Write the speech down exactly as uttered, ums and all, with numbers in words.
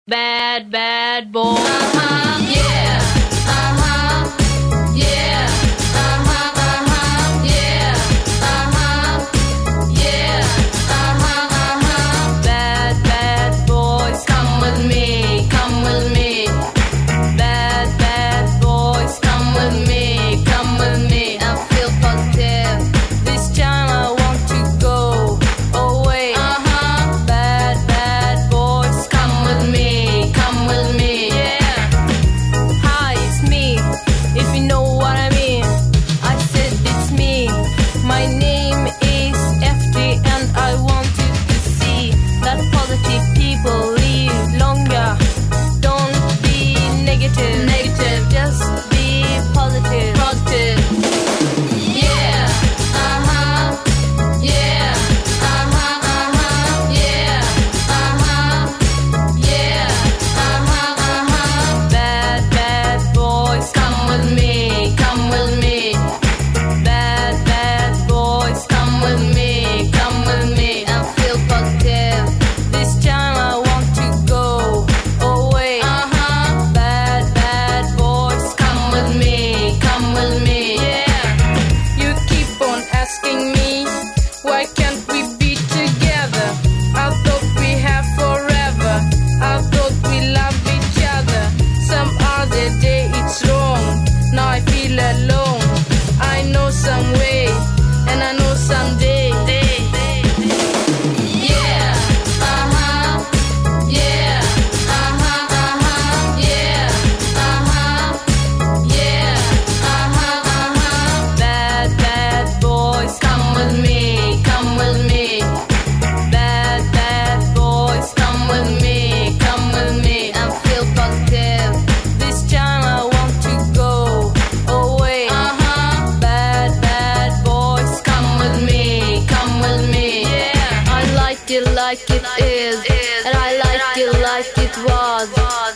Bad, bad boy. Uh-huh, yeah. Uh-huh, yeah. Uh-huh, uh-huh, yeah. Uh-huh, yeah. Uh-huh, uh-huh. Bad, bad boys. Come with me, come with me. Bad, bad boys. Come with me, come with me. I feel positive. This time I want to go away. Uh-huh. Bad, bad boys. Come with me, come with me. Yeah. Hi, it's me. If you know what I mean. I said it's me. My name is F D and I want you to see that positive people live longer. Don't be negative. Negative. Just be positive. Positive. Yeah. Uh-huh. Yeah. Uh-huh, uh-huh. Yeah. Uh-huh. Yeah. Uh-huh, uh-huh. Bad, bad boys. Come with me, come with me. Bad, bad boys. Come with me, come with me. I feel positive. This time I want to go away. Uh-huh. Bad, bad boys. Come with me, come with me. Yeah. You keep on asking me, why can't we be together? I thought we have forever. I thought we love each other. Some other day it's wrong. Now I feel alone. I know some way, and I know someday. Yeah. Uh-huh. Yeah. Uh-huh, uh-huh. Yeah. Uh-huh. Yeah. Uh-huh, uh-huh. Bad, bad boys. Come with me, come with me. Bad, bad boys. Come with me, come with me. I feel positive. This time I want to go away. Uh-huh. Bad, bad boys. Come with me, come with me. Yeah. I like it like it is, and I like it like it was.